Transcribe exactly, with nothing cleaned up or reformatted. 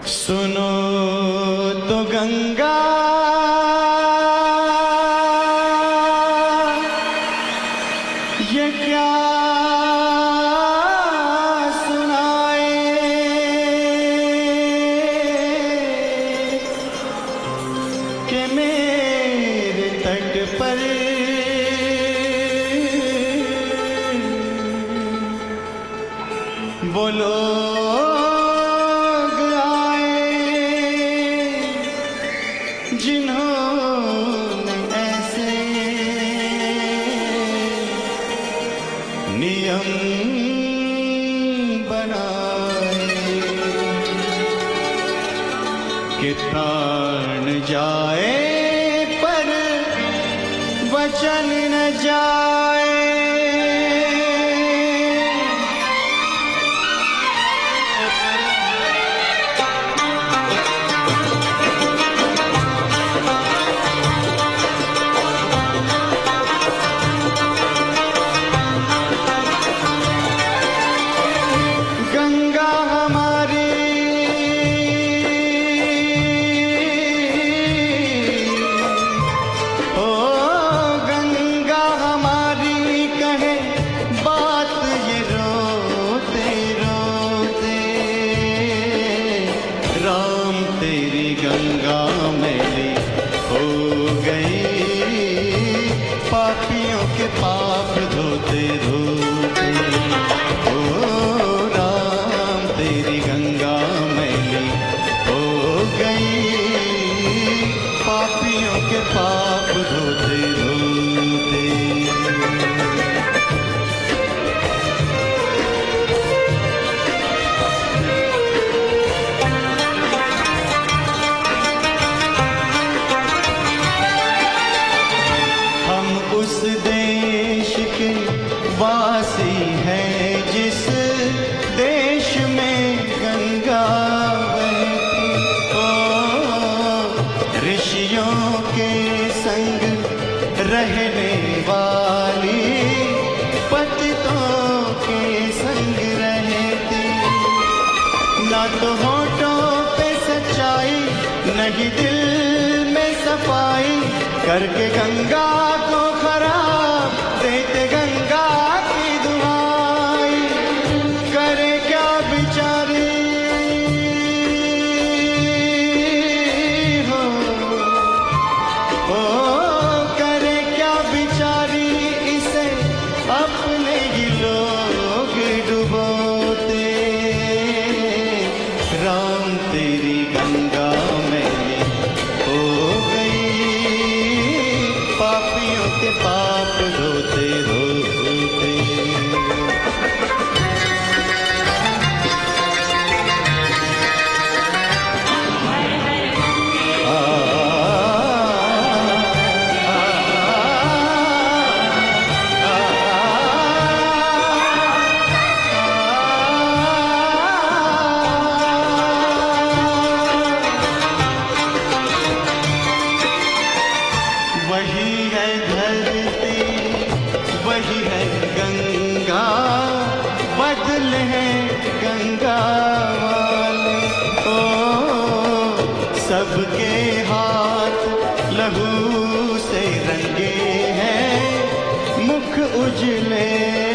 सुनो तो गंगा ये क्या सुनाए, कि मेरे तट पर वो लोग आए जिन्होंने ऐसे नियम बनाए कि प्राण जाए पर वचन न जाए। गंगा मैली हो गई, पापियों के पाप धोते धोते। ओ राम तेरी गंगा मैली हो गई, पापियों के पाप धोते धोते। उस देश के वासी हैं जिस देश में गंगा बहती। ओ ऋषियों के संग रहने वाली, पतितों के संग रहती। ना तो होठों पे सच्चाई, नहीं दिल में सफाई, करके गंगा को खराब देते गंगा की दुहाई। करे क्या बिचारी हो, ओ करे क्या बिचारी, इसे अपने ही लोग डुबोते। राम तेरी गंगा मैली हो गई, पापियों के पाप धोते धोते। वही है धरती, वही है गंगा, बदले हैं गंगा वाले। ओ सबके हाथ लहू से रंगे हैं, मुख उजले